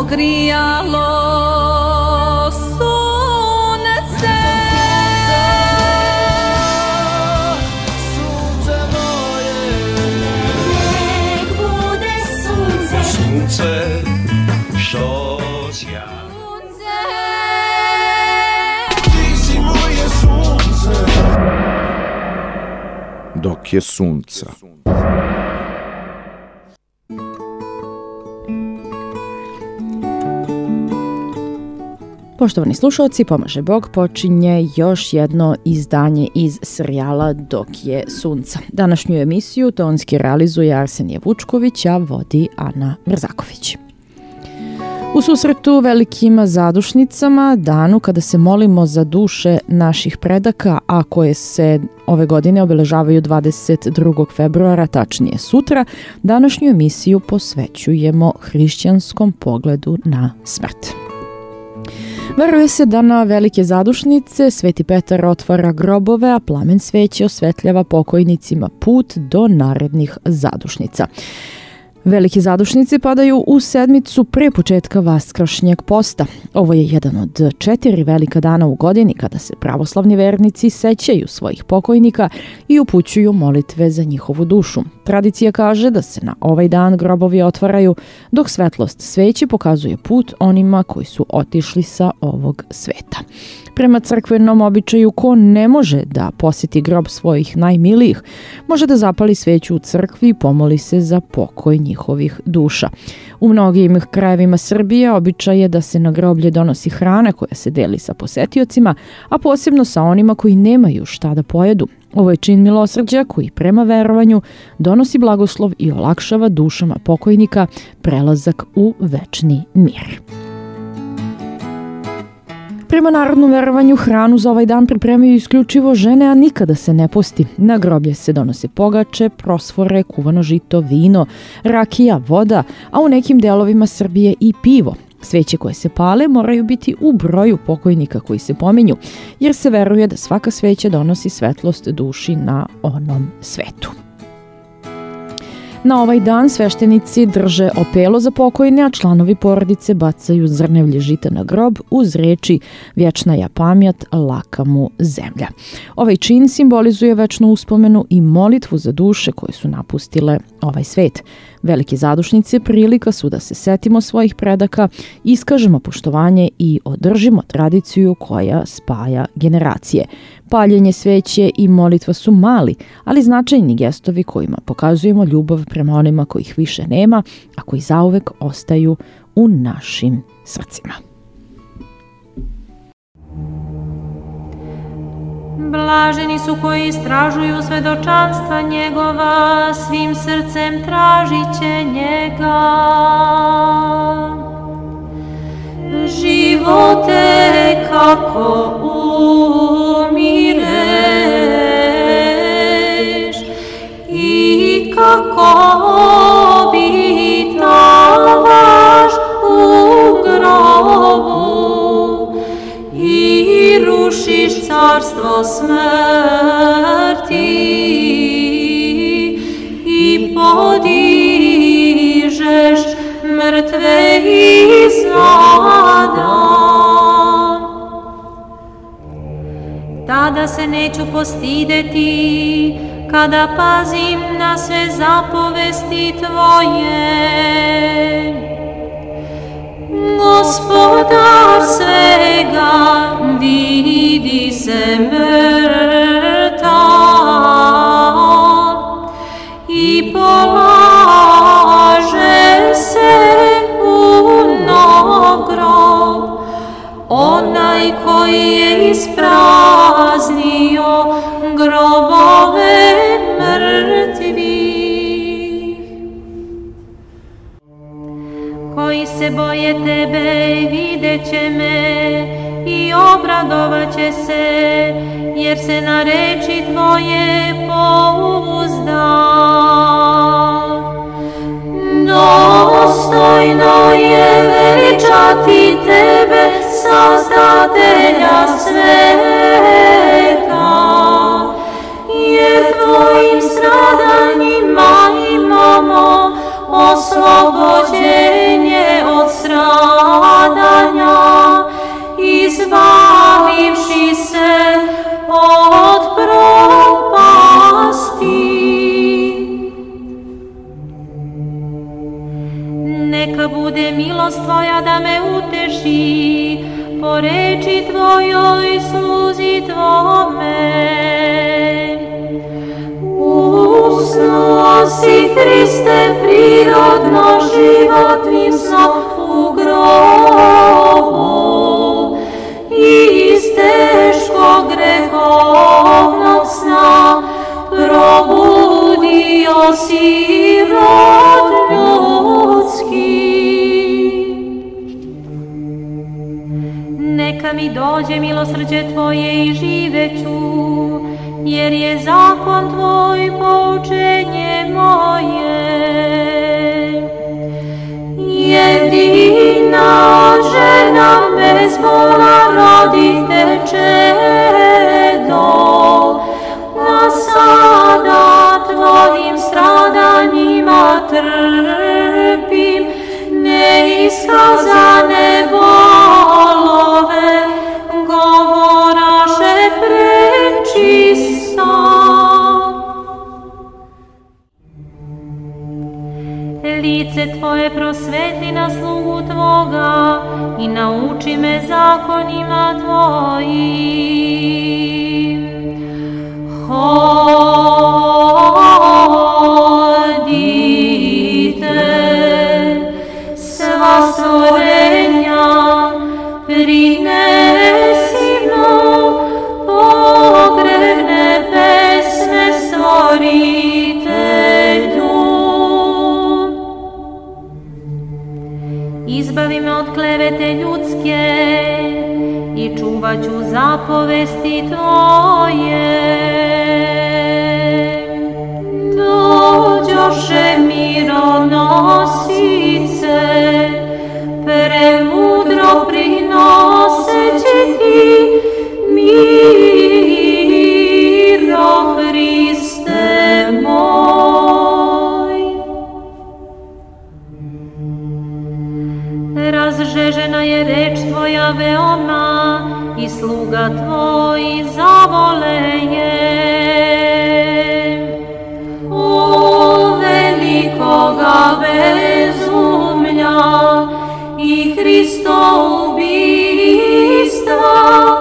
grijalo sunce. Sunce moje, nek bude sunce, sunce što sja. Ti si moje sunce. Dok je sunca. Poštovani slušalci, pomaže Bog, počinje još jedno izdanje iz serijala Dok je sunca. Današnju emisiju tonski realizuje Arsenije Vučković, a vodi Ana Mrzaković. U susretu velikim zadušnicama, danu kada se molimo za duše naših predaka, a koje se ove godine obeležavaju 22. februara, tačnije sutra, današnju emisiju posvećujemo hrišćanskom pogledu na smrt. Veruje se da na velike zadušnice Sveti Petar otvara grobove, a plamen sveće osvetljava pokojnicima put do narednih zadušnica. Veliki zadušnici padaju u sedmicu pre početka vaskršnjeg posta. Ovo je jedan od 4 velika dana u godini kada se pravoslavni vernici sećaju svojih pokojnika i upućuju molitve za njihovu dušu. Tradicija kaže da se na ovaj dan grobovi otvaraju, dok svetlost sveće pokazuje put onima koji su otišli sa ovog sveta. Prema crkvenom običaju, ko ne može da posjeti grob svojih najmilijih, može da zapali sveću u crkvi i pomoli se za pokoj njihovih duša. U mnogim krajevima Srbije običaj je da se na groblje donosi hrana koja se deli sa posetiocima, a posebno sa onima koji nemaju šta da pojedu. Ovo je čin milosrđa koji prema verovanju donosi blagoslov i olakšava dušama pokojnika prelazak u večni mir. Prema narodnom verovanju hranu za ovaj dan pripremaju isključivo žene, a nikada se ne posti. Na groblje se donose pogače, prosfore, kuvano žito, vino, rakija, voda, a u nekim delovima Srbije i pivo. Sveće koje se pale moraju biti u broju pokojnika koji se pominju, jer se veruje da svaka sveća donosi svetlost duši na onom svetu. Na ovaj dan sveštenici drže opelo za pokojne, a članovi porodice bacaju zrnevlje žita na grob uz reči vječna ja pamjat, laka mu zemlja. Ovaj čin simbolizuje večnu uspomenu i molitvu za duše koje su napustile ovaj svet. Velike zadušnice prilika su da se setimo svojih predaka, iskažemo poštovanje i održimo tradiciju koja spaja generacije. Paljenje sveće i molitva su mali, ali značajni gestovi kojima pokazujemo ljubav prema onima kojih više nema, a koji zauvek ostaju u našim srcima. Blaženi su koji istražuju svedočanstva njegova, svim srcem tražit će njega. Živote kako umireš i kako obitavaš u grobu i rušiš carstvo smrti i podižeš mrtve iz ада. Tada se neću postideti kada pazim na sve zapovesti tvoje. Gospodar svega vidi se mrtav i polaže se u nov grob. Onaj koji je ispraznio grobove mrtvih. Koji se boje tebe vidjet će me i obradovat će se, jer se na reči tvoje pouzda. Dostojno je veličati tebe, Sazdatelja sveta, jer tvojim stradanjima imamo oslobođenje od straha. stradanja, izbavivši se od propasti. Neka bude milost Tvoja da me uteši, po reči Tvojoj sluzi Tvome. Usnuo si, Hriste, prirodno životnim snom u grobu i iz teškog grehovnog sna probudio si rod ljudski. Neka mi dođe milosrđe Tvoje i živeću, jer je zakon Tvoj poučenje moje. Jedina žena bez bola rodite čedo, a sada Tvojim stradanjima trpim neiskazane bolove, govoraše prečista. Lice Tvoje prosvetli na slugu Tvoga i nauči me zakonima Tvojim. Hodite sva stvorenja, prinesi mnom pogrebne pesme Stvoritelju. Izbavi me od klevete ljudske i čuvat ću zapovesti Tvoje. Dođoše mironosice, premudro prinoseći Ti miro, Hriste moj. Razžežena je reč Tvoja veoma i sluga Tvoj zavole je. O velikoga bezumlja i Hristo ubistva,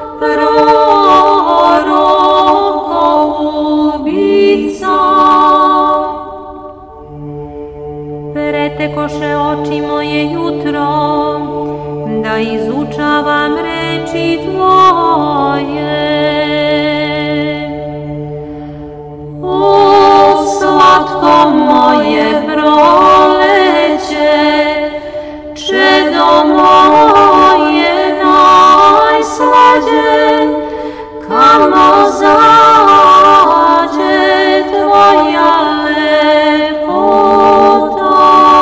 proroko ubica. Pretekoše oči moje jutro, da izučavam reči Tvoje. O slatko moje proleće, čedo moje najslađe, kamo zađe Tvoja lepota.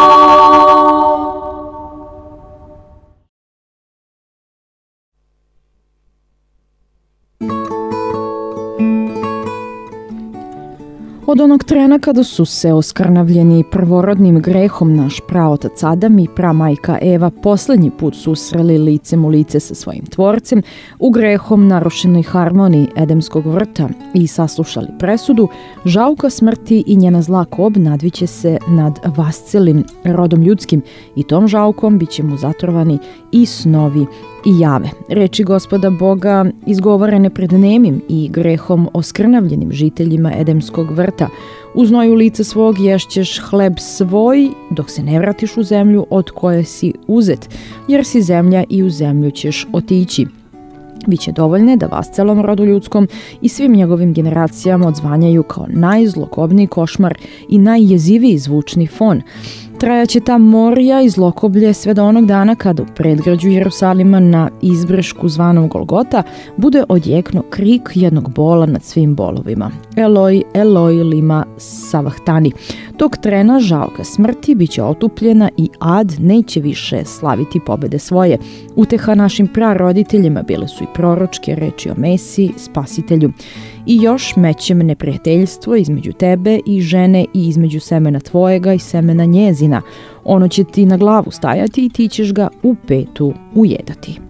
Od onog trena kada su se oskrnavljeni prvorodnim grehom naš praotac Adam i pramajka Eva poslednji put susreli licem u lice sa svojim tvorcem u grehom narušenoj harmoniji Edemskog vrta i saslušali presudu, žauka smrti i njena zla kob nadviće se nad vascelim rodom ljudskim i tom žaukom bit će mu zatrovani i snovi i jave. Reči Gospoda Boga izgovorene pred nemim i grehom oskrnavljenim žiteljima Edemskog vrta. U znoju lica svog ješćeš hleb svoj dok se ne vratiš u zemlju od koje si uzet, jer si zemlja i u zemlju ćeš otići. Biće dovoljne da vas celom rodu ljudskom i svim njegovim generacijama odzvanjaju kao najzlokobniji košmar i najjeziviji zvučni fon. Trajaće ta morija i zlokoblje sve do onog dana kada u predgrađu Jerusalima na izbrešku zvanom Golgota bude odjeknuo krik jednog bola nad svim bolovima. Eloj, Eloj, lima savahtani. Tog trena žauka smrti biće otupljena i ad neće više slaviti pobede svoje. Uteha našim praroditeljima bile su i proročke reči o Mesiji, spasitelju. I još mećem neprijateljstvo između tebe i žene i između semena tvojega i semena njezina. Ono će ti na glavu stajati i ti ćeš ga u petu ujedati.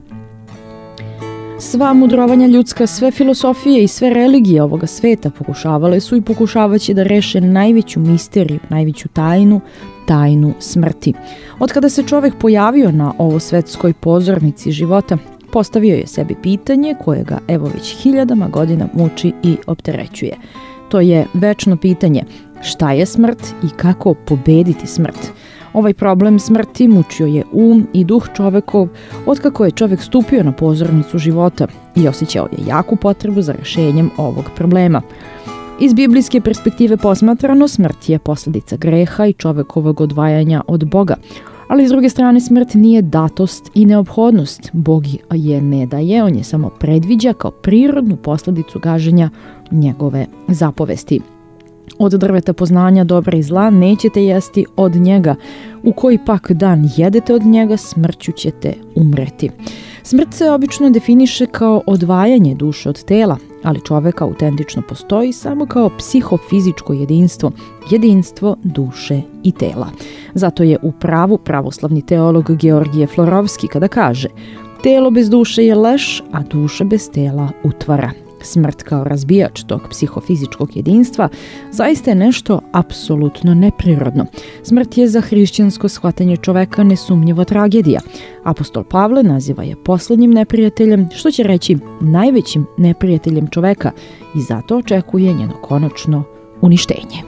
Sva mudrovanja ljudska, sve filosofije i sve religije ovoga sveta pokušavale su i pokušavaće da reše najveću misteriju, najveću tajnu smrti. Od kada se čovek pojavio na ovo svetskoj pozornici života, postavio je sebi pitanje koje ga evo već hiljadama godina muči i opterećuje. To je večno pitanje: šta je smrt i kako pobediti smrt? Ovaj problem smrti mučio je i duh čovekov otkako je čovek stupio na pozornicu života i osjećao je jaku potrebu za rešenjem ovog problema. Iz biblijske perspektive posmatrano, smrt je posljedica greha i čovekovog odvajanja od Boga. Ali s druge strane, smrt nije datost i neophodnost. Bog je ne daje, on je samo predviđa kao prirodnu posljedicu gaženja njegove zapovesti. Od drveta poznanja dobra i zla nećete jesti od njega. U koji pak dan jedete od njega, smrću ćete umreti. Smrt se obično definiše kao odvajanje duše od tela, ali čovek autentično postoji samo kao psihofizičko jedinstvo duše i tela. Zato je u pravu pravoslavni teolog Georgije Florovski kada kaže: telo bez duše je leš, a duša bez tela utvara. Smrt kao razbijač tog psihofizičkog jedinstva zaista je nešto apsolutno neprirodno. Smrt je za hrišćansko shvatanje čoveka nesumnjivo tragedija. Apostol Pavle naziva je poslednjim neprijateljem, što će reći najvećim neprijateljem čoveka, i zato očekuje njeno konačno uništenje.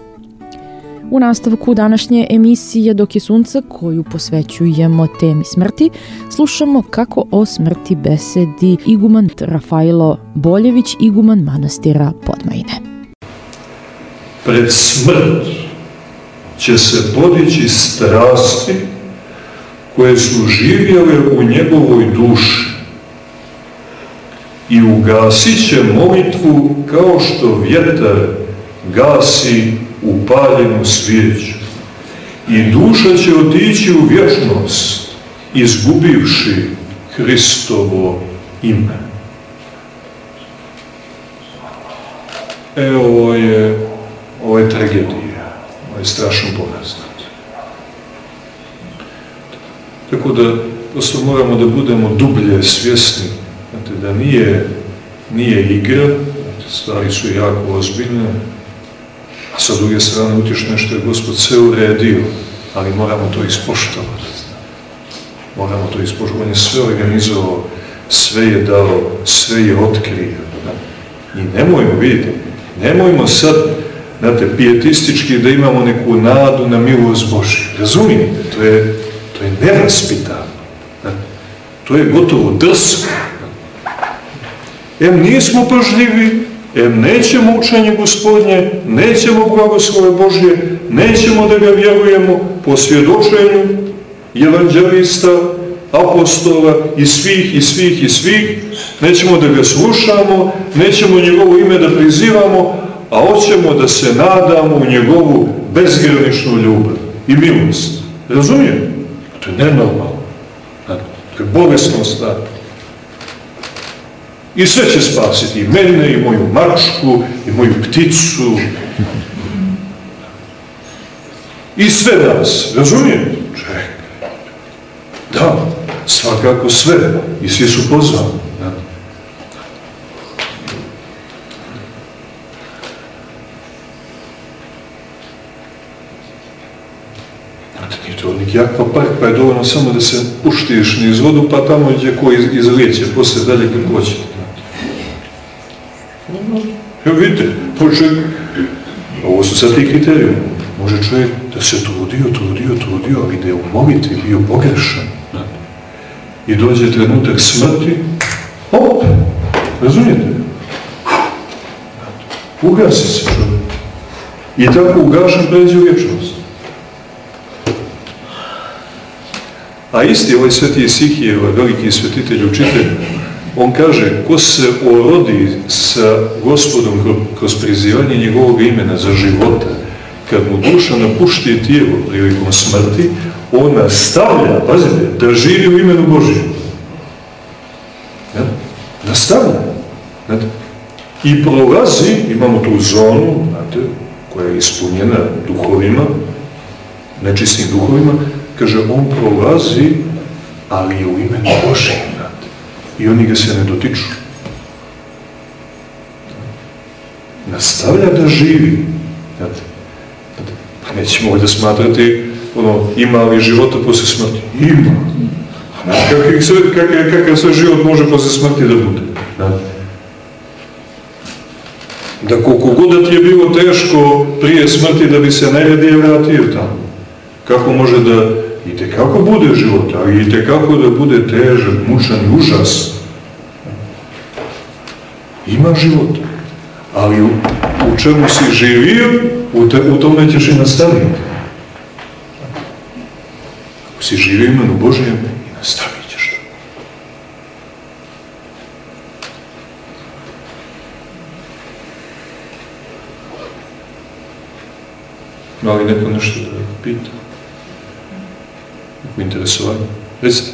U nastavku današnje emisije Dok je sunce, koju posvećujemo temi smrti, slušamo kako o smrti besedi iguman Rafailo Boljević, iguman manastira Podmajine. Pred smrt će se podići strasti koje su živjele u njegovoj duši i ugasit će molitvu kao što vjetar gasi upaljenu svijeću. I duša će otići u vječnost, izgubivši Hristovo ime. Ovo je tragedija, ovo je strašno bolest. Tako da prosto moramo da budemo dublje svjesni, da nije igra, stvari su jako ozbiljne, a sa druge strane utješno je što je Gospod sve uredio, ali moramo to ispoštovati. Moramo to ispoštovati. On je sve organizovao, sve je dao, sve je otkrio. I nemojmo sad, pijetistički da imamo neku nadu na milost Božju. Razumijete? To je nevaspitano. To je gotovo drsko. Nismo pažljivi, nećemo učenje Gospodnje, nećemo blagoslove Božje, nećemo da ga vjerujemo po svjedočenju evanđelista, apostola i svih, nećemo da ga slušamo, nećemo njegovo ime da prizivamo, a hoćemo da se nadamo u njegovu bezgraničnu ljubav i milost. Razumijete? To je nenormalno. To je bolesno stanje. I sve će spasiti, i mene, i moju mačku, i moju pticu, i sve nas, razumijete? Čekaj. Da, svakako sve, i svi su pozvani. Nije to neki akvapark, pa je dovoljno samo da se puštiš niz vodu, pa tamo gdje ko izlijeće, poslije dalje kako hoćete. Evo vidite, ovo su sad ti kriterijumi. Može čovjek da se trudio, ali da je u molitvi bio pogrešan. I dođe trenutak smrti, razumijete? Ugasi se čovjek. I tako ugašen pređe u vječnost. A isti ovaj sveti Isihije, ovaj veliki svetitelj, učitelj, on kaže, ko se orodi sa Gospodom kroz prizivanje njegovog imena za života, kad mu duša napušti tijelo prilikom smrti, on nastavlja, pazite, da živi u imenu Božjem. Nastavlja. I prolazi, imamo tu zonu, koja je ispunjena duhovima, nečistim duhovima, kaže, on prolazi, ali je u imenu Božjem, znate. I oni ga se ne dotiču. Nastavlja da živi, znate. Pa nećemo ovdje smatrati, ima li života poslije smrti? Ima. Kakav sve život može poslije smrti da bude? Znate. Da koliko god da ti je bilo teško prije smrti da bi se najradije vratio tamo. Kako može da i tekako bude život, ali i tekako da bude težak, mučan i užas. Ima život. Ali u čemu si živio, u tome ćeš i nastaviti. Ako si živio imenu Božjem, i nastavit ćeš to. Ma li neko nešto da pita? Neko interesovanje? Recite.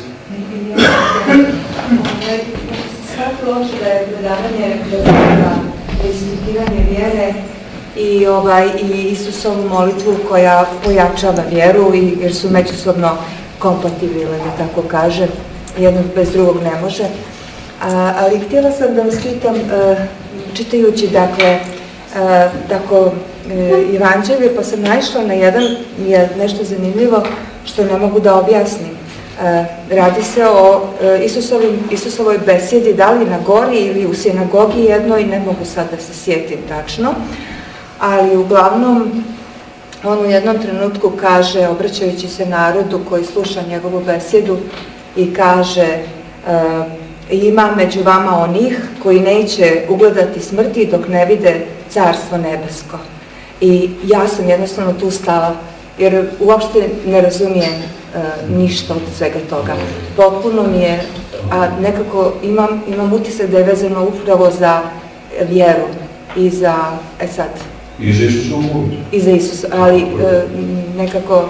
Svako loše da je predavanje ispitivanje vjere i Isusovu molitvu koja pojačava vjeru, jer su međusobno kompatibilne, da tako kažem. Jedno bez drugog ne može. Ali htjela sam da vas pitam, čitajući, dakle, tako Evanđelje, pa sam naišla na nešto zanimljivo što ne mogu da objasnim. Radi se o Isusovoj besjedi, da li na gori ili u sinagogi jednoj, ne mogu sad da se sjetim tačno, ali uglavnom on u jednom trenutku kaže, obraćajući se narodu koji sluša njegovu besjedu, i kaže, ima među vama onih koji neće ugledati smrti dok ne vide carstvo nebesko. I ja sam jednostavno tu stala, jer uopšte ne razumijem ništa od svega toga. Potpuno mi je, a nekako imam utisak da je vezano upravo za vjeru i za, sad... I za Isusovu molitvu. I za Isus, ali nekako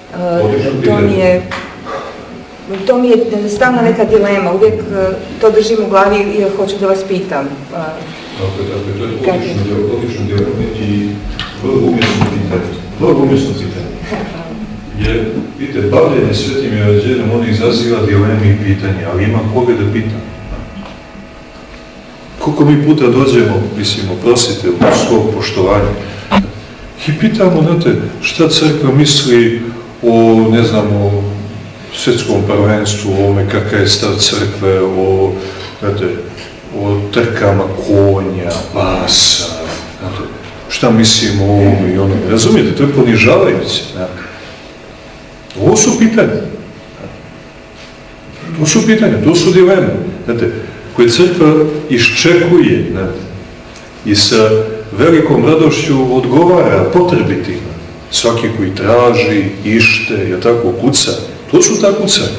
to mi je stalna neka dilema, uvijek to držim u glavi i hoću da vas pitam. Dakle, to je odlično dilema i vrlo umjesno pitanje. Jer, vidite, bavljenje Svetim Evanđeljem, on izaziva dileme i pitanje, ali ima koga da pitam. Koliko mi puta dođemo, mislim, oprostite, u svog poštovanja, i pitamo, znate, šta crkva misli o, ne znam, o svjetskom prvenstvu, o ovome kakav je stav crkve, o, znate, o trkama konja, pasa, znate, šta mislimo o ovom i onom. Razumijete, to je ponižavajuće. Ovo su pitanja. To su pitanja, to su dileme. Znate, koje crkva iščekuje, znate, i sa velikom radošću odgovara potrebitima. Svaki koji traži, ište, je tako, kuca. To su ta kucanja.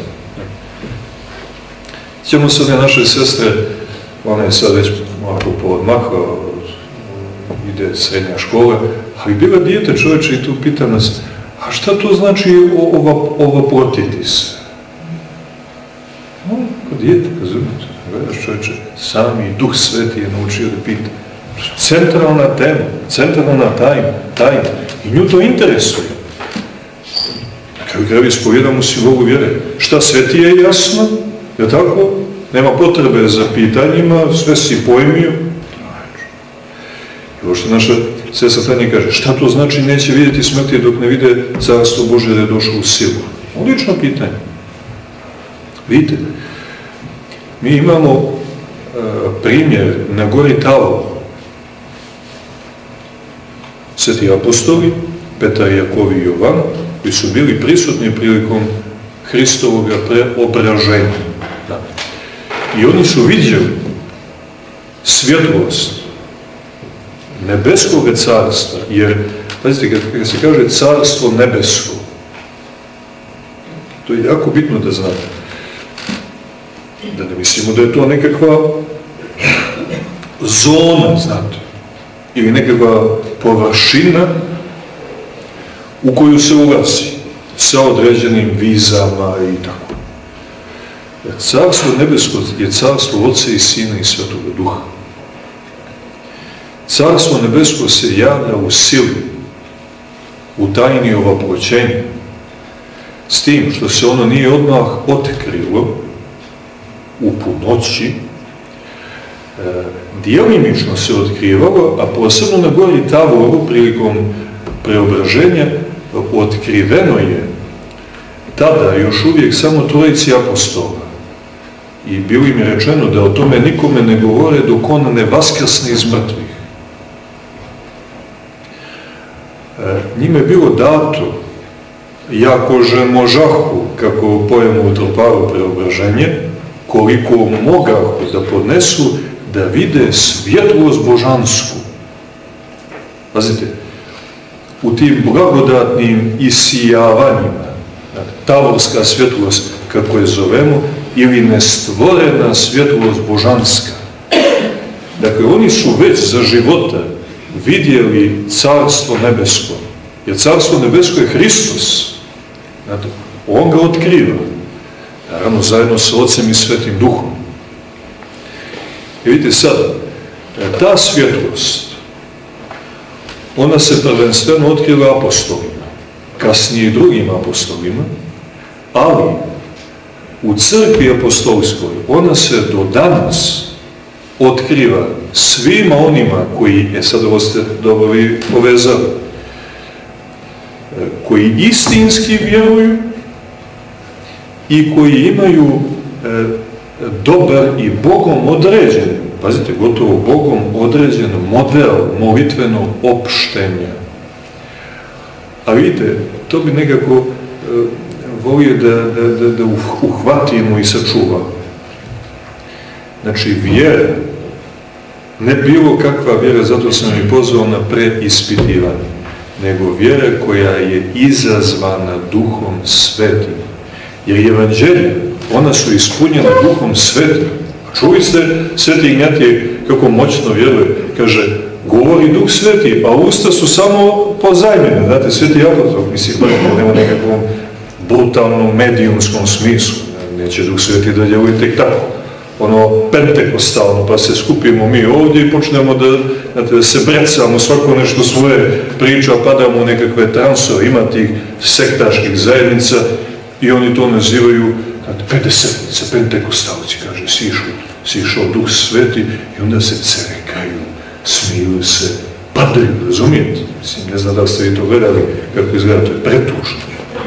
Ćemo sad naše sestre, ona je sad već ovako poodmakla, ide srednja škola, ali bila dijete čovječe i tu pita nas, a šta to znači ovaprotiti se? Kod dijete, razumijete, gledaš čovječe, sami Duh Sveti je naučio da pita. Centralna tema, centralna tajna. I nju to interesuje. Na kraju kraju ispovjedamo simbolu vjere. Šta Sveti je jasno, je tako? Nema potrebe za pitanjima, sve si pojmio. I ovo što naša sestra Tanja kaže, šta to znači neće vidjeti smrti dok ne vide Carstvo Božje da je došlo u silu? Odlično pitanje. Vidite, mi imamo primjer na gori Tavo. Sveti apostoli, Petar, Jakov i Jovan, koji su bili prisutni prilikom Hristovog preobraženja. I oni su vidjeli svjetlost nebeskog carstva, jer, pazite, kad se kaže carstvo nebesko, to je jako bitno da znate. Da ne mislimo da je to nekakva zona, znate, ili nekakva površina u koju se ulazi sa određenim vizama i tako. Carstvo nebesko je carstvo Oca i Sina i Svetoga Duha. Carstvo nebesko se javlja u sili, u tajni ovaproćenja. S tim što se ono nije odmah otkrilo u punoći, dijelimično se otkrivalo, a posebno na gori Tavoru prilikom preobraženja otkriveno je tada još uvijek samo trojici apostola. I bilo im je rečeno da o tome nikome ne govore dok on ne vaskrsne iz mrtvih. Njime je bilo dato, jakože možahu, kako pojemo u Troparu preobraženje, koliko mogahu da podnesu, da vide svjetlost božansku. Pazite, u tim blagodatnim isijavanjima, tavorska svjetlost, kako je zovemo, ili nestvorena svjetlost božanska. Dakle, oni su već za života vidjeli Carstvo nebesko. Jer Carstvo nebesko je Hristos. Znate, on ga otkriva. Naravno, zajedno sa Otcem i Svetim Duhom. I vidite sad, ta svjetlost, ona se prvenstveno otkriva apostolima, kasnije i drugim apostolima, ali u crkvi apostolskoj ona se do danas otkriva svima onima koji, sad ovo ste dobro vi povezali, koji istinski vjeruju i koji imaju dobar i Bogom određen, pazite, gotovo Bogom određen model molitvenog opštenja. A vidite, to bi nekako volio da uhvatimo i sačuvamo. Znači, vjera, ne bilo kakva vjera, zato sam i pozvao na preispitivanje, nego vjera koja je izazvana Duhom Svetim. Jer evanđelje, ona su ispunjena Duhom Svetim. Čuli ste Sveti Ignjatije kako moćno vjeruje? Kaže, govori Duh Sveti, a usta su samo pozajmljene. Znate, Sveti apostol, mislim, nema nekakvom brutalnom medijumskom smislu. Neće Duh Sveti da djeluje tek tako. Ono pentekostalno, pa se skupimo mi ovdje i počnemo da se brecamo, svako nešto svoje priča, padamo u nekakve transove. Ima tih sektaških zajednica i oni to nazivaju 50-nice, pentekostalci, kaže, sišao Duh Sveti i onda se cerekaju, smiju se, padaju, razumijete? Mislim, ne znam da ste vi to gledali, kako izgleda, to je pretužno.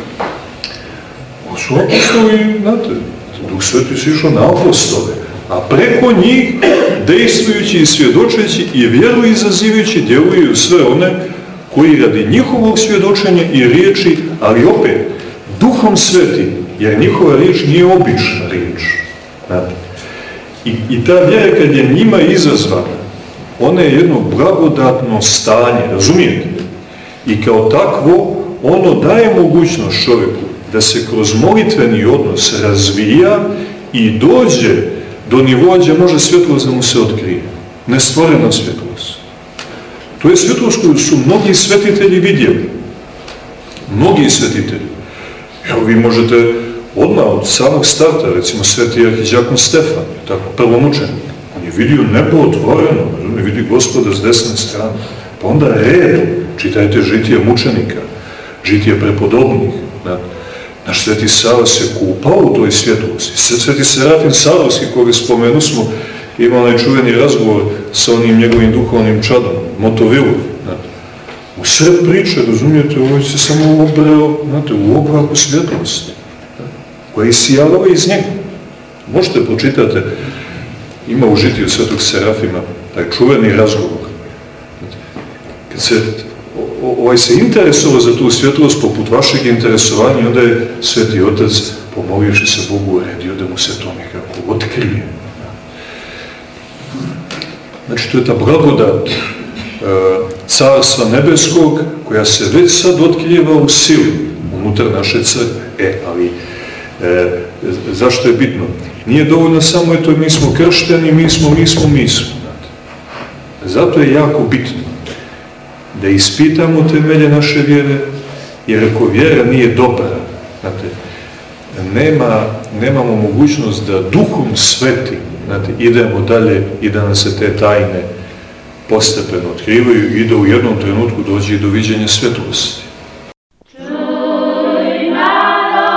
Ovo su apostoli, znate, Duh Sveti si išao na apostole, a preko njih, dejstvujući i svjedočeći i vjeru izazivajući, djeluju sve one koji radi njihovog svjedočenja i riječi, ali opet, Duhom Svetim, jer njihova riječ nije obična riječ. Znate. I ta vjera kad je njima izazvana, ona je jedno blagodatno stanje, razumijete? I kao takvo, ono daje mogućnost čovjeku da se kroz molitveni odnos razvija i dođe do nivoa gdje može svjetlost da mu se otkrije. Nestvorena svjetlost. To je svjetlost koju su mnogi svetitelji vidjeli. Mnogi svetitelji. Evo vi možete odmah od samog starta, recimo sveti arhiđakon Stefan, tako, prvomučenik. On je vidio nebo otvoreno, on je vidio Gospoda s desne strane. Pa onda redom, čitajte žitija mučenika, žitija prepodobnih. Naš sveti Sava se kupao u toj svjetlosti. Sveti Serafin Sarovski, koga spomenu smo, imao onaj čuveni razgovor sa onim njegovim duhovnim čadom, Motovilov. U sred priče, razumijete, ovo se samo obreo, znate, u oblaku svjetlosti, koja je isijavala iz njega. Možete pročitati, ima u žitiju svetog Serafima, taj čuveni razgovor. Kad se interesovao za tu svjetlost, poput vašeg interesovanja, onda je Sveti Otac, pomolivši se Bogu, uredio da mu se to nekako otkrije. Znači, to je ta blagodat Carstva nebeskog, koja se već sad otkrijeva u silu unutar naše crkve. Ali zašto je bitno? Nije dovoljno samo, eto, mi smo kršteni, mi smo. Zato je jako bitno da ispitamo temelje naše vjere, jer ako vjera nije dobra, znate, nemamo mogućnost da Duhom Svetim, znate, idemo dalje i da nam se te tajne postepeno otkrivaju i da u jednom trenutku dođe i do viđenja svjetlosti. Čuj narod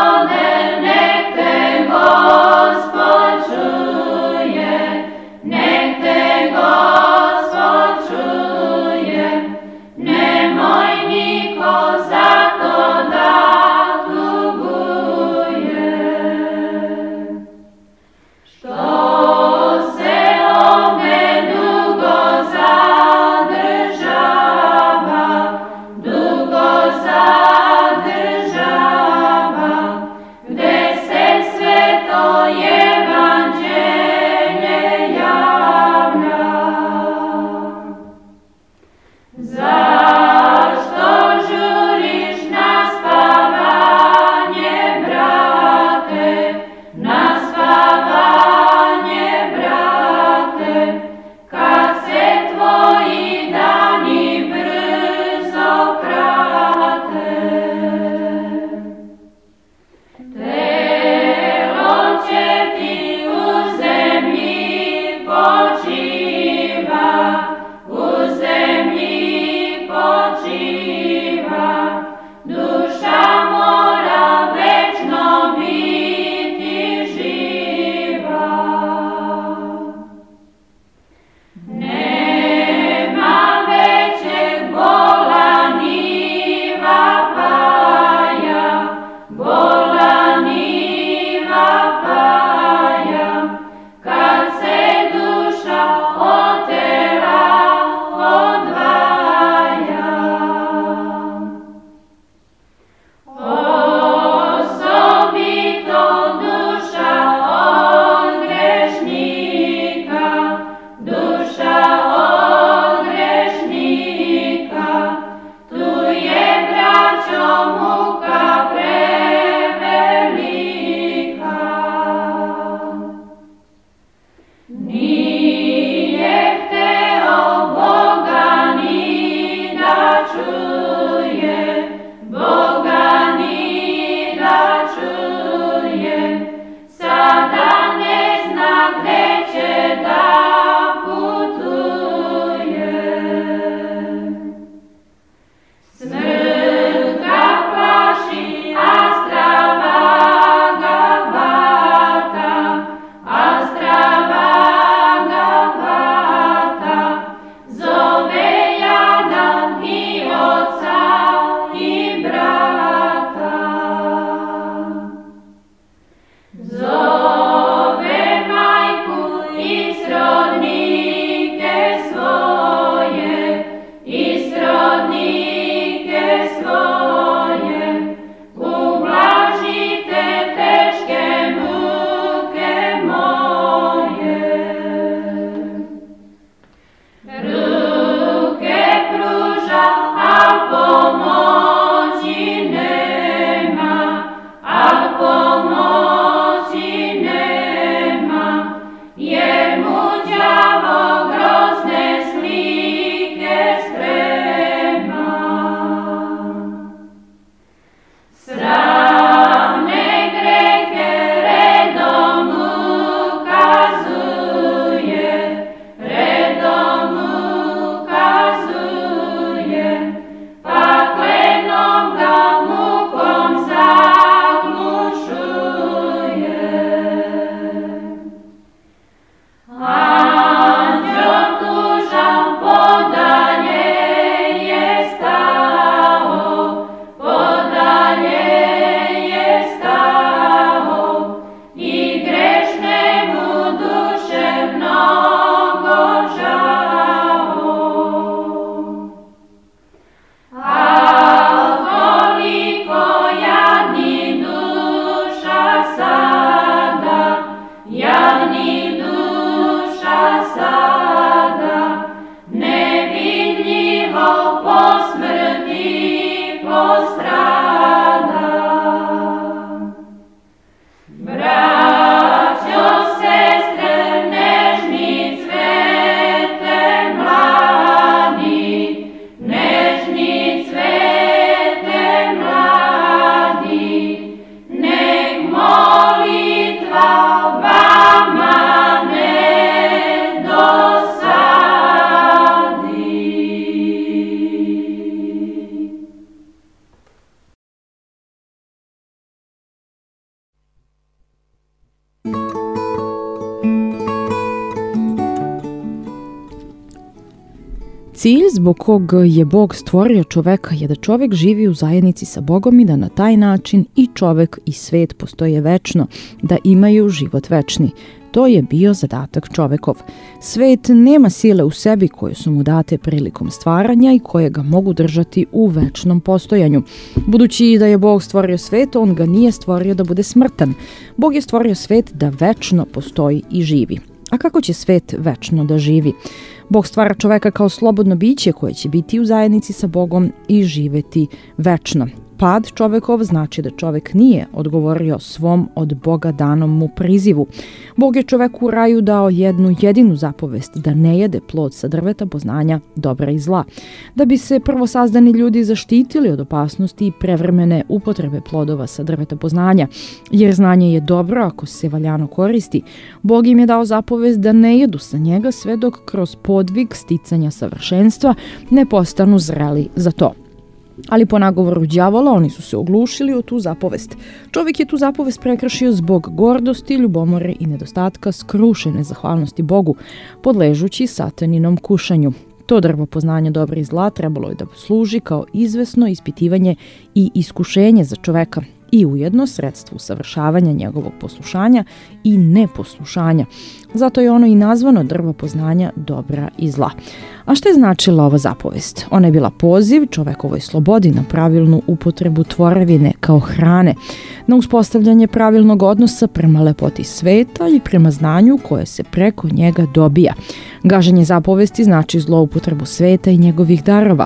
Cilj zbog kog je Bog stvorio čoveka je da čovek živi u zajednici sa Bogom i da na taj način i čovek i svet postoje večno, da imaju život večni. To je bio zadatak čovekov. Svet nema sile u sebi koje su mu date prilikom stvaranja i koje ga mogu držati u večnom postojanju. Budući da je Bog stvorio svet, on ga nije stvorio da bude smrtan. Bog je stvorio svet da večno postoji i živi. A kako će svet večno da živi? Bog stvara čoveka kao slobodno biće koje će biti u zajednici sa Bogom i živeti večno. Pad čovekov znači da čovek nije odgovorio svom od Boga danom mu prizivu. Bog je čoveku u raju dao jednu jedinu zapovest da ne jede plod sa drveta poznanja dobra i zla. Da bi se prvosazdani ljudi zaštitili od opasnosti i prevremene upotrebe plodova sa drveta poznanja, jer znanje je dobro ako se valjano koristi, Bog im je dao zapovest da ne jedu sa njega sve dok kroz podvig sticanja savršenstva ne postanu zreli za to. Ali po nagovoru đavola oni su se oglušili o tu zapovest. Čovjek je tu zapovest prekršio zbog gordosti, ljubomore i nedostatka skrušene zahvalnosti Bogu, podležući sataninom kušanju. To drvo poznanja dobra i zla trebalo je da služi kao izvesno ispitivanje i iskušenje za čoveka i ujedno sredstvo usavršavanja njegovog poslušanja i neposlušanja. Zato je ono i nazvano drvo poznanja dobra i zla. A šta je značila ova zapovest? Ona je bila poziv čovekovoj slobodi na pravilnu upotrebu tvorevine kao hrane, na uspostavljanje pravilnog odnosa prema lepoti sveta i prema znanju koje se preko njega dobija. Gaženje zapovesti znači zloupotrebu sveta i njegovih darova.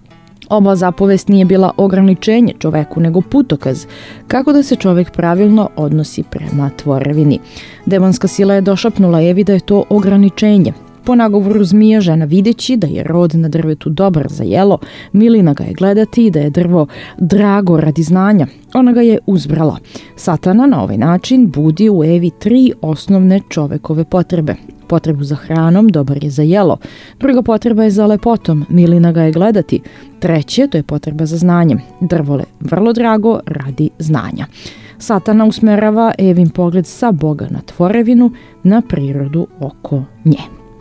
Ova zapovest nije bila ograničenje čoveku, nego putokaz kako da se čovek pravilno odnosi prema tvorevini. Demonska sila je došapnula Evi da je to ograničenje. Po nagovoru zmija žena videći da je rod na drvetu dobar za jelo, milina ga je gledati i da je drvo drago radi znanja. Ona ga je uzbrala. Satana na ovaj način budi u Evi 3 osnovne čovekove potrebe. Potrebu za hranom, dobar je za jelo. Druga potreba je za lepotom, milina ga je gledati. Treće, to je potreba za znanjem. Drvole vrlo drago radi znanja. Satana usmerava Evin pogled sa Boga na tvorevinu, na prirodu oko nje.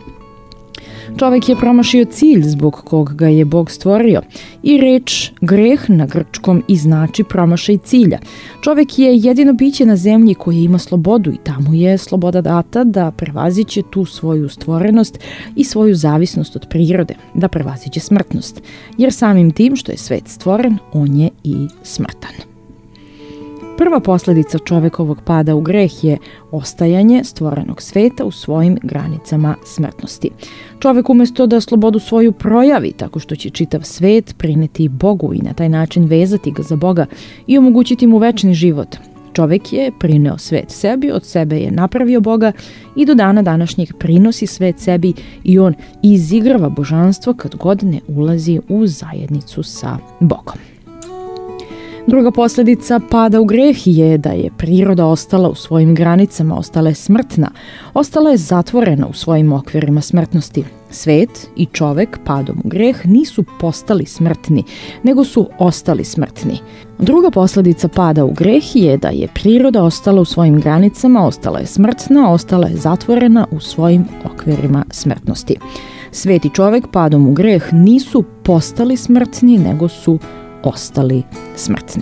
Čovek je promašio cilj zbog kog ga je Bog stvorio i reč greh na grčkom i znači promašaj cilja. Čovek je jedino biće na zemlji koje ima slobodu i tamo je sloboda data da prevaziće tu svoju stvorenost i svoju zavisnost od prirode, da prevaziće smrtnost, jer samim tim što je svet stvoren, on je i smrtan. Prva posledica čovekovog pada u greh je ostajanje stvorenog sveta u svojim granicama smrtnosti. Čovek umesto da slobodu svoju projavi tako što će čitav svet prineti Bogu i na taj način vezati ga za Boga i omogućiti mu večni život. Čovek je prineo svet sebi, od sebe je napravio Boga i do dana današnjeg prinosi svet sebi i on izigrava božanstvo kad god ne ulazi u zajednicu sa Bogom. Druga posljedica pada u greh je da je priroda ostala u svojim granicama, ostala je smrtna, ostala je zatvorena u svojim okvirima smrtnosti. Svet i čovek padom u greh nisu postali smrtni, nego su ostali smrtni. Druga posljedica pada u greh je da je priroda ostala u svojim granicama, ostala je smrtna, ostala je zatvorena u svojim okvirima smrtnosti. Svet i čovek padom u greh nisu postali smrtni, nego su ostali smrtni.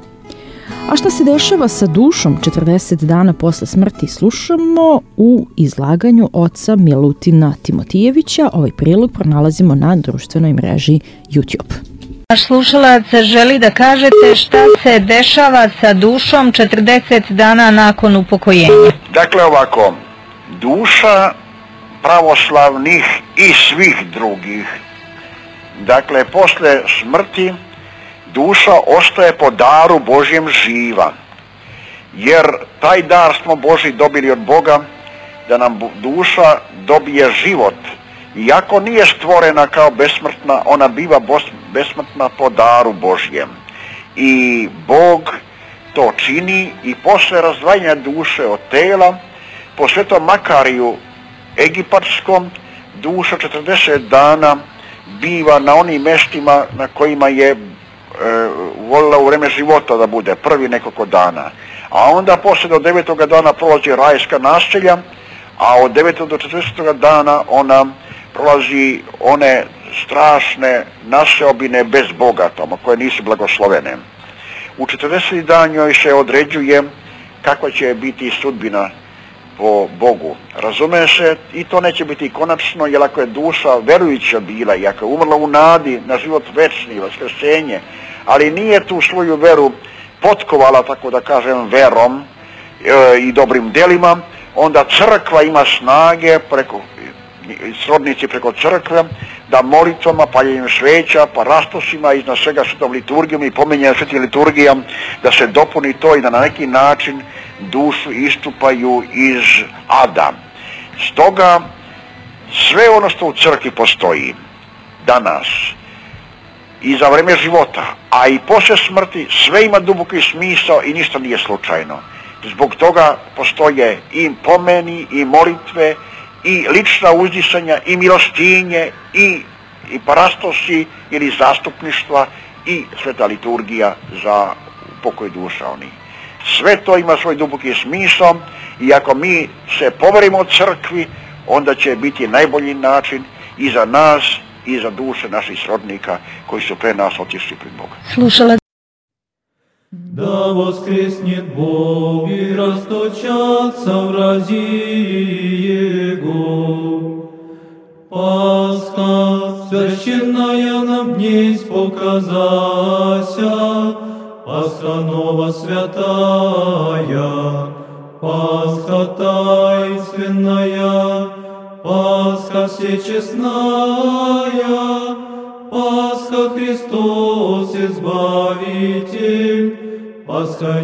A šta se dešava sa dušom 40 dana posle smrti slušamo u izlaganju oca Milutina Timotijevića. Ovaj prilog pronalazimo na društvenoj mreži YouTube. Naš slušalac želi da kažete šta se dešava sa dušom 40 dana nakon upokojenja. Dakle ovako, duša pravoslavnih i svih drugih, dakle posle smrti duša ostaje po daru Božjem živa, jer taj dar smo Božji dobili od Boga, da nam duša dobije život. Iako nije stvorena kao besmrtna, ona biva besmrtna po daru Božjem. I Bog to čini i posle razdvajanja duše od tela, po Svetom Makariju egipatskom, duša 40 dana biva na onim mestima na kojima je volila u vreme života da bude, prvi nekoliko dana. A onda poslije do 9. dana prolazi rajska naselja, a od 9. do 40. dana ona prolazi one strašne naseobine bez Boga tamo, koje nisu blagoslovene. U 40. dan joj se određuje kakva će biti sudbina po Bogu. Razume se, i to neće biti konačno, jer ako je duša verujuća bila i ako je umrla u nadi na život večni, vaskrsenje, ali nije tu svoju veru potkovala, tako da kažem, verom i dobrim delima, onda crkva ima snage, srodnici preko crkve, da molitvama, paljenjem sveća, pa rastosima, iznad svega svetom liturgijom i pominjanjem svetih liturgija, da se dopuni to i da na neki način dušu istupaju iz ada. Stoga sve ono što u crkvi postoji danas i za vreme života, a i posle smrti, sve ima duboki smisao i ništa nije slučajno. Zbog toga postoje i pomeni, i molitve, i lična uzdisanja, i milostinje, i parastosi ili zastupništva, i sveta liturgija za pokoj duša onih. Sve to ima svoj duboki smisao i ako mi se poverimo crkvi, onda će biti najbolji način i za nas i za duše naših srodnika koji su pre nas otišli pred Boga. Slušala. Да воскреснет Бог и расточатся врази Его. Пасха священная нам днесь показася, Пасха нова святая, Пасха таинственная, Пасха всечестная, Пасха Христос Избавитель, Пасха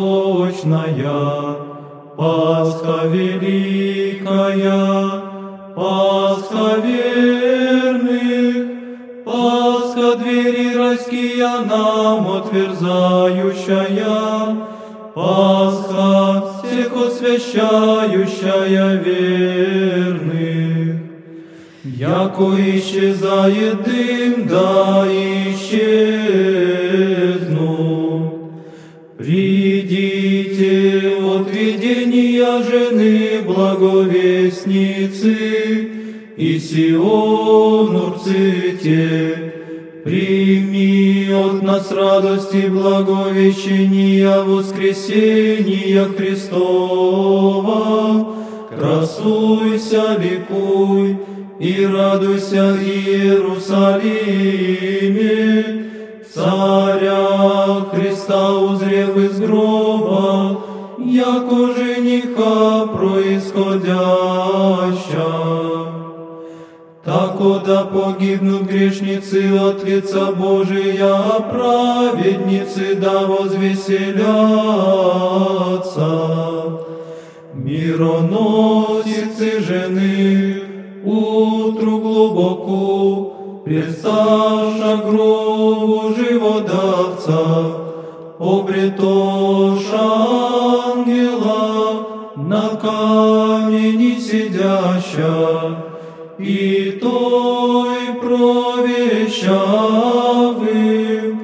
непорочная, Пасха великая, Пасха верных, Пасха двери райские нам отверзающая, Пасха всех освящающая верных. Яко исчезает дым, да исчезнут. Придите от видения жены благовестницы, и Сиону рците, прими от нас радости благовещения воскресения Христова. Красуйся, ликуй и радуйся, Иерусалиме, Царя Христа узрев из гроба, яко жениха происходяща. Тако да погибнут грешницы от лица Божия, а праведницы да возвеселятся. Мироносицы жены, утру глубоку, представша гробу живодавца, обретоша ангела на камени сидяща, и той провещавым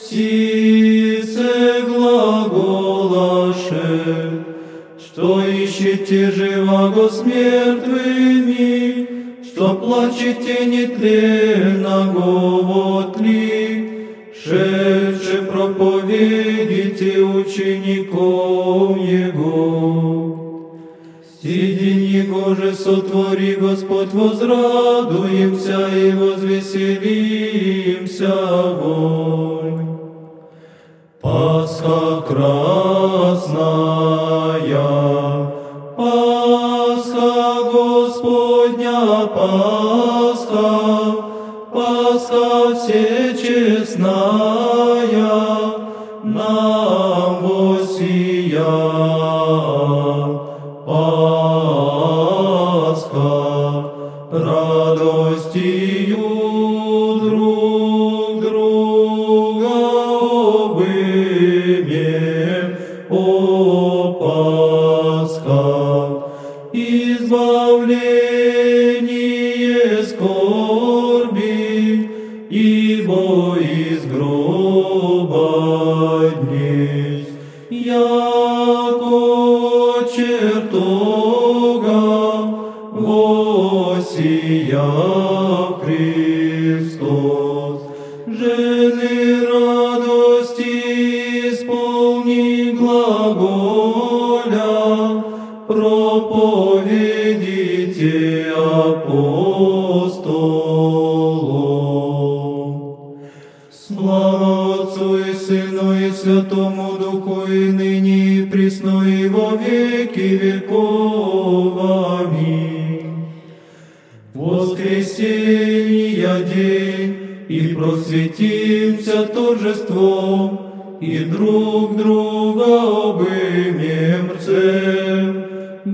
сице глаголаше, что ищете живаго с мертвыми, что плачете нетленного тли, шедше проповедите учеников Его. Сидень Его же сотвори, Господь, возрадуемся и возвеселимся вонь. Пасха красная, Пасха Господня, Пасха, Пасха всечестная, нам воссия. Пасха радостью друг друга обымем, о Пасха, избавление скорби, ибо из гроба днесь, яко чертога воссиял Христос. Жены радости исполни глаголя, проповедите апостолу. Слава Отцу и Сыну и Святому Духу, и ныне и присно и во веки веков. Аминь. Воскресенья день, и просветимся торжеством, и друг друга обымем рцем,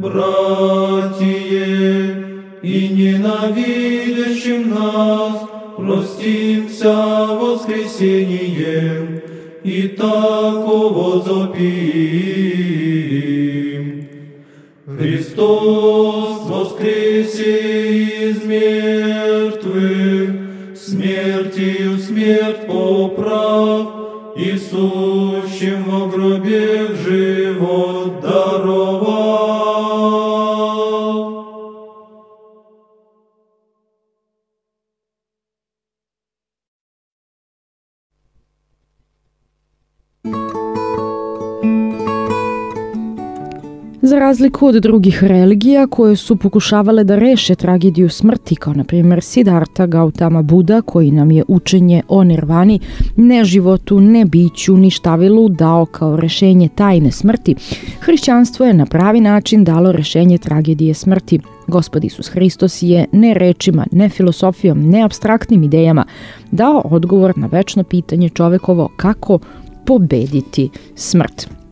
братья, и ненавидящим нас простимся воскресением, и тако возопим. Христос воскресе из мертвых, смертью смерть поправ, и сущим во гробе живот даровал. Za razliku od drugih religija koje su pokušavale da reše tragediju smrti, kao na primjer Siddhartha Gautama Buda, koji nam je učenje o nirvani, ne životu, ne biću, ni štavilu dao kao rešenje tajne smrti, hrišćanstvo je na pravi način dalo rešenje tragedije smrti. Gospod Isus Hristos je ne rečima, ne filosofijom, ne apstraktnim idejama dao odgovor na večno pitanje čovekovo kako pobediti smrt.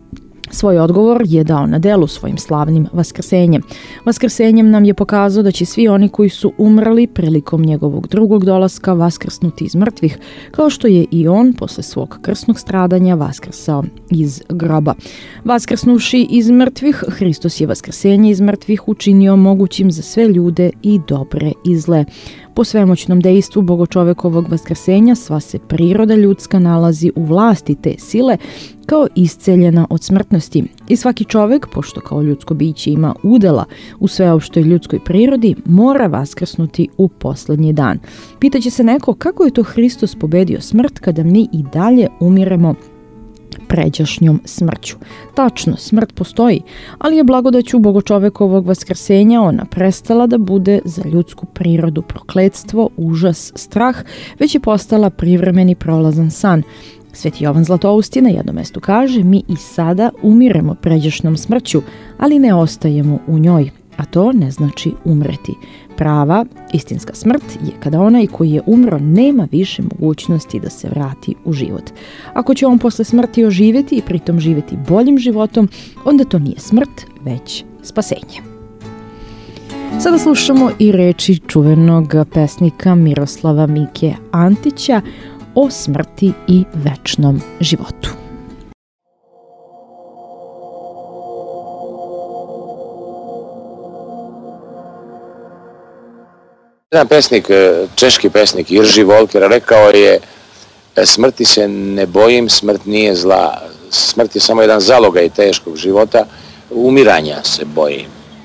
Svoj odgovor je dao na delu svojim slavnim vaskrsenjem. Vaskrsenjem nam je pokazao da će svi oni koji su umrli prilikom njegovog drugog dolaska vaskrsnuti iz mrtvih, kao što je i on posle svog krsnog stradanja vaskrsao iz groba. Vaskrsnuši iz mrtvih, Hristos je vaskrsenje iz mrtvih učinio mogućim za sve ljude i dobre i zle. Po svemoćnom dejstvu bogočovekovog vaskrsenja sva se priroda ljudska nalazi u vlasti te sile kao isceljena od smrtnosti. I svaki čovek, pošto kao ljudsko biće ima udela u sveopštoj ljudskoj prirodi, mora vaskrsnuti u poslednji dan. Pitaće se neko kako je to Hristos pobedio smrt kada mi i dalje umiremo pređašnjom smrću. Tačno, smrt postoji, ali je blagodaću bogočovekovog vaskrsenja ona prestala da bude za ljudsku prirodu prokletstvo, užas, strah, već je postala privremeni prolazan san. Sveti Jovan Zlatousti na jednom mestu kaže: mi i sada umiremo pređašnjom smrću, ali ne ostajemo u njoj, a to ne znači umreti. Prava, istinska smrt je kada onaj koji je umro nema više mogućnosti da se vrati u život. Ako će on posle smrti oživjeti i pritom živjeti boljim životom, onda to nije smrt, već spasenje. Sada slušamo i reči čuvenog pesnika Miroslava Mike Antića o smrti i večnom životu. Jedan pesnik, češki pesnik Irži Volker rekao je: smrti se ne bojim, smrt nije zla, smrt je samo jedan zalogaj teškog života, umiranja se bojim.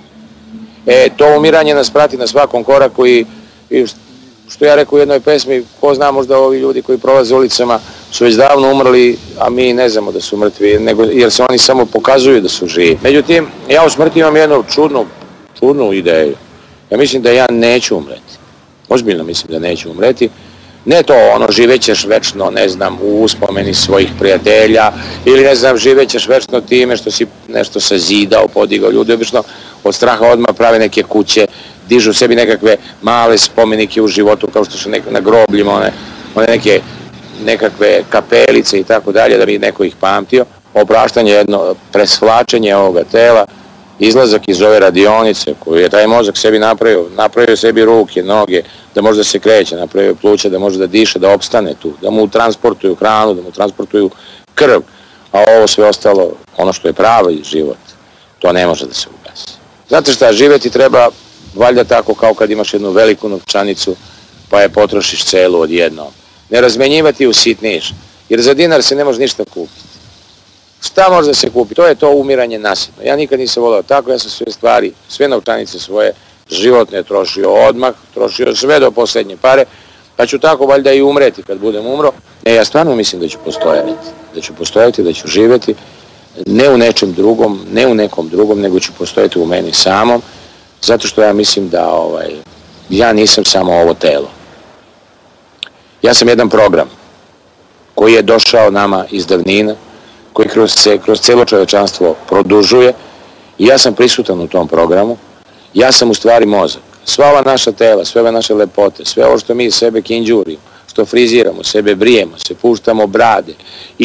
To umiranje nas prati na svakom koraku i što ja rekao u jednoj pesmi, ko zna, možda ovi ljudi koji prolaze ulicama su već davno umrli, a mi ne znamo da su mrtvi, jer se oni samo pokazuju da su živi. Međutim, ja u smrti imam jednu čudnu ideju. Ja mislim da ja neću umreti. Ozbiljno mislim da neću umreti. Ne to živećeš večno, ne znam, u uspomeni svojih prijatelja, ili ne znam, živećeš večno time što si nešto sazidao, podigao. Ljudi obično od straha odmah prave neke kuće, dižu sebi nekakve male spomenike u životu, kao što su na grobljima, one nekakve kapelice i tako dalje, da bi neko ih pamtio. Opraštanje, jedno presvlačenje ovoga tela, izlazak iz ove radionice koju je taj mozak sebi napravio sebi ruke, noge, da može da se kreće, napravio pluća, da može da diše, da opstane tu, da mu transportuju hranu, da mu transportuju krv, a ovo sve ostalo, ono što je pravi život, to ne može da se ugasi. Znate šta, živjeti treba valjda tako kao kad imaš jednu veliku novčanicu pa je potrošiš celu odjednom. Ne razmenjivati u sitniš, jer za dinar se ne može ništa kupiti. Šta može da se kupi? To je to umiranje nasilno. Ja nikad nisam volao tako, ja sam sve stvari, sve novčanice svoje životne trošio odmah, trošio sve do posljednje pare, pa ću tako valjda i umreti kad budem umro. Ja stvarno mislim da ću postojati, da ću živjeti, ne u nečem drugom, ne u nekom drugom, nego ću postojati u meni samom, zato što ja mislim da ja nisam samo ovo telo. Ja sam jedan program koji je došao nama iz davnina, koji kroz cijelo čovečanstvo produžuje i ja sam prisutan u tom programu. Ja sam u stvari mozak. Sva ova naša tela, sve ove naše lepote, sve ovo što mi sebe kinđurimo, što friziramo, sebe brijemo, se puštamo brade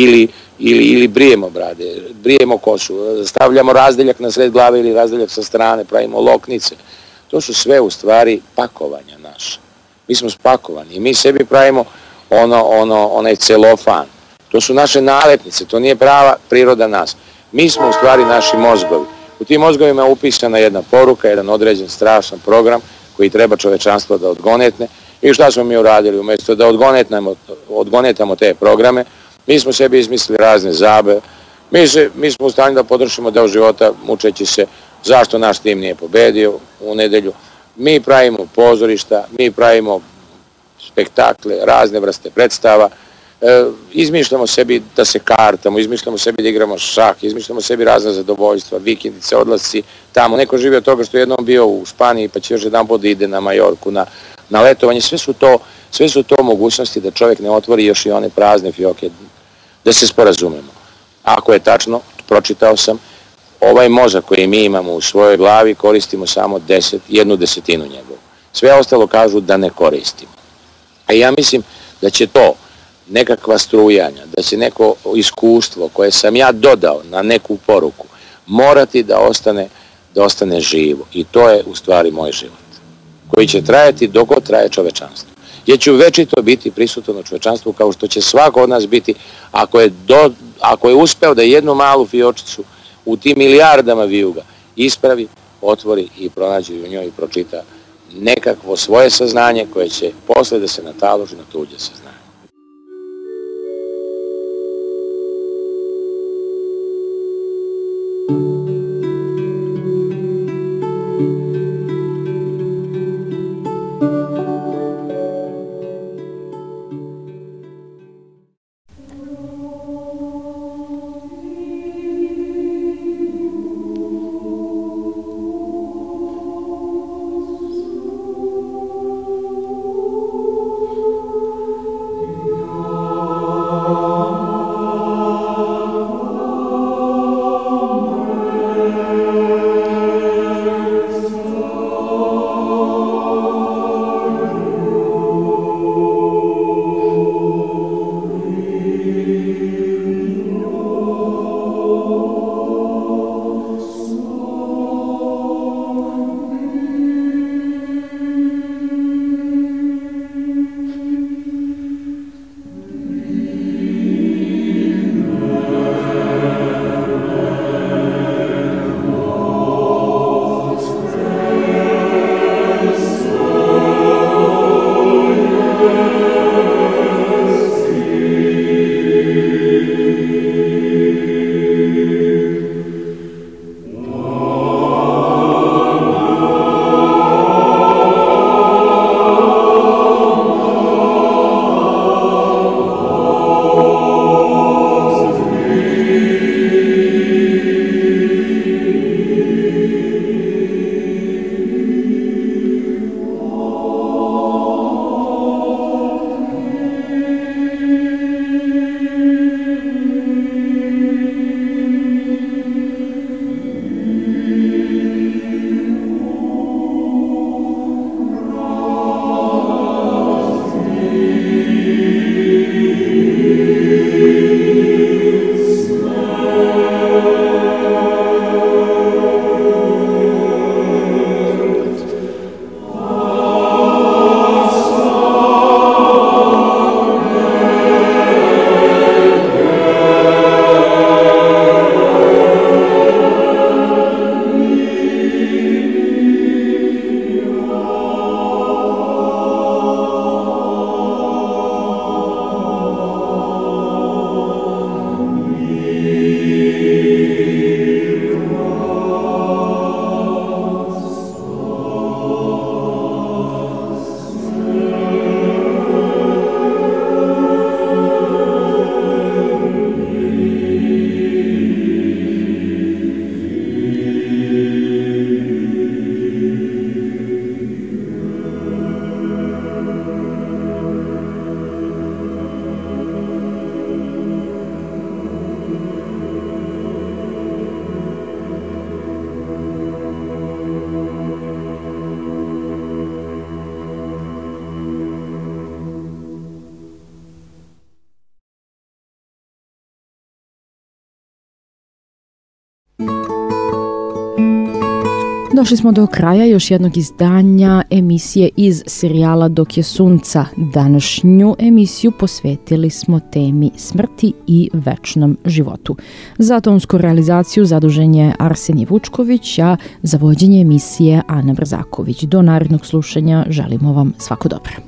ili brijemo brade, brijemo kosu, stavljamo razdeljak na sred glave ili razdeljak sa strane, pravimo loknice. To su sve u stvari pakovanja naša. Mi smo spakovani i mi sebi pravimo onaj celofan. To su naše nalepnice, to nije prava priroda nas. Mi smo u stvari naši mozgovi. U tim mozgovima je upisana jedna poruka, jedan određen strašan program koji treba čovečanstvo da odgonetne. I šta smo mi uradili? Umjesto da odgonetamo te programe, mi smo sebi izmislili razne zabave. Mi smo u stanju da potrošimo deo života mučeći se zašto naš tim nije pobedio u nedelju. Mi pravimo pozorišta, mi pravimo spektakle, razne vrste predstava, izmišljamo sebi da se kartamo, izmišljamo sebi da igramo šah, izmišljamo sebi razne zadovoljstva, vikendice, odlasci tamo. Neko živi od toga što je jednom bio u Španiji pa će još jedan put da ide na Majorku, na letovanje. Sve su to mogućnosti da čovjek ne otvori još i one prazne fioke, da se sporazumemo. Ako je tačno, pročitao sam, ovaj mozak koji mi imamo u svojoj glavi koristimo samo 1/10 njegovu. Sve ostalo kažu da ne koristimo. A ja mislim da će to nekakva strujanja, da će neko iskustvo koje sam ja dodao na neku poruku morati da ostane živo. I to je u stvari moj život, koji će trajati dok god traje čovečanstvo. Jer ću večito biti prisutan u čovečanstvu kao što će svako od nas biti ako je uspeo da jednu malu fiočicu u tim milijardama vijuga ispravi, otvori i pronađe u njoj i pročita nekakvo svoje saznanje koje će posle da se nataloži na tuđe saznanje. Došli smo do kraja još jednog izdanja emisije iz serijala Dok je sunca. Današnju emisiju posvetili smo temi smrti i večnom životu. Za tonsku realizaciju zadužen je Arsenije Vučković, a za vođenje emisije Ana Brzaković. Do narednog slušanja želimo vam svako dobro.